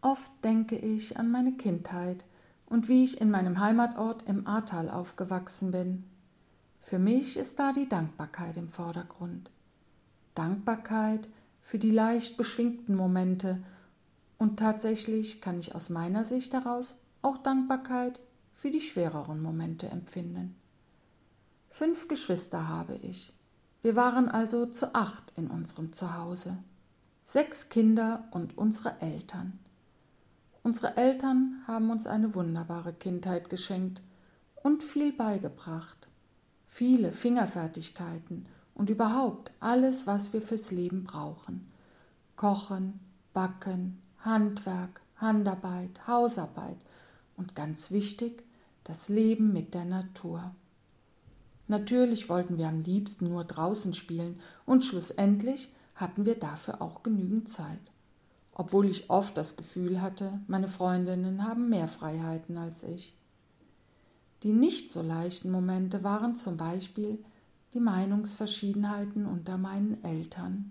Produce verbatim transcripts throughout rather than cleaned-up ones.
Oft denke ich an meine Kindheit und wie ich in meinem Heimatort im Ahrtal aufgewachsen bin. Für mich ist da die Dankbarkeit im Vordergrund. Dankbarkeit für die leicht beschwingten Momente und tatsächlich kann ich aus meiner Sicht heraus auch Dankbarkeit für die schwereren Momente empfinden. Fünf Geschwister habe ich. Wir waren also zu acht in unserem Zuhause. Sechs Kinder und unsere Eltern. Unsere Eltern haben uns eine wunderbare Kindheit geschenkt und viel beigebracht. Viele Fingerfertigkeiten und überhaupt alles, was wir fürs Leben brauchen. Kochen, Backen, Handwerk, Handarbeit, Hausarbeit und ganz wichtig, das Leben mit der Natur. Natürlich wollten wir am liebsten nur draußen spielen und schlussendlich hatten wir dafür auch genügend Zeit. Obwohl ich oft das Gefühl hatte, meine Freundinnen haben mehr Freiheiten als ich. Die nicht so leichten Momente waren zum Beispiel die Meinungsverschiedenheiten unter meinen Eltern.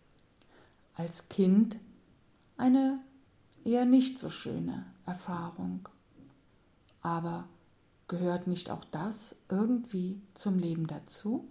Als Kind eine eher nicht so schöne Erfahrung. Aber gehört nicht auch das irgendwie zum Leben dazu?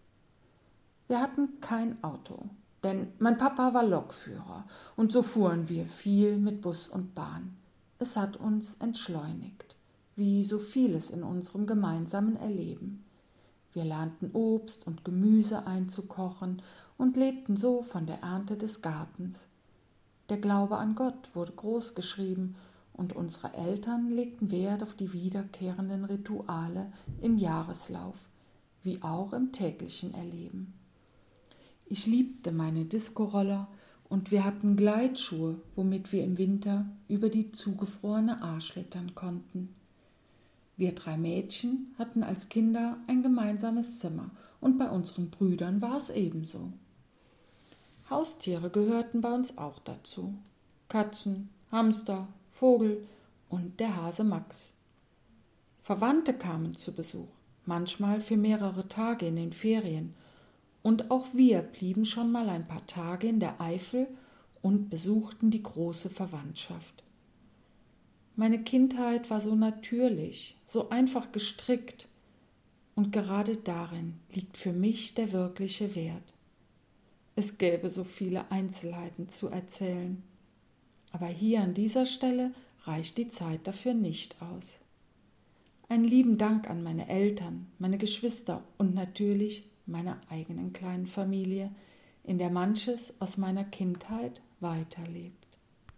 Wir hatten kein Auto, denn mein Papa war Lokführer und so fuhren wir viel mit Bus und Bahn. Es hat uns entschleunigt, wie so vieles in unserem gemeinsamen Erleben. Wir lernten Obst und Gemüse einzukochen und lebten so von der Ernte des Gartens. Der Glaube an Gott wurde groß geschrieben und unsere Eltern legten Wert auf die wiederkehrenden Rituale im Jahreslauf, wie auch im täglichen Erleben. Ich liebte meine Discoroller und wir hatten Gleitschuhe, womit wir im Winter über die zugefrorene Ahr schlittern konnten. Wir drei Mädchen hatten als Kinder ein gemeinsames Zimmer und bei unseren Brüdern war es ebenso. Haustiere gehörten bei uns auch dazu. Katzen, Hamster, Vogel und der Hase Max. Verwandte kamen zu Besuch, manchmal für mehrere Tage in den Ferien. Und auch wir blieben schon mal ein paar Tage in der Eifel und besuchten die große Verwandtschaft. Meine Kindheit war so natürlich, so einfach gestrickt und gerade darin liegt für mich der wirkliche Wert. Es gäbe so viele Einzelheiten zu erzählen, aber hier an dieser Stelle reicht die Zeit dafür nicht aus. Einen lieben Dank an meine Eltern, meine Geschwister und natürlich meiner eigenen kleinen Familie, in der manches aus meiner Kindheit weiterlebt.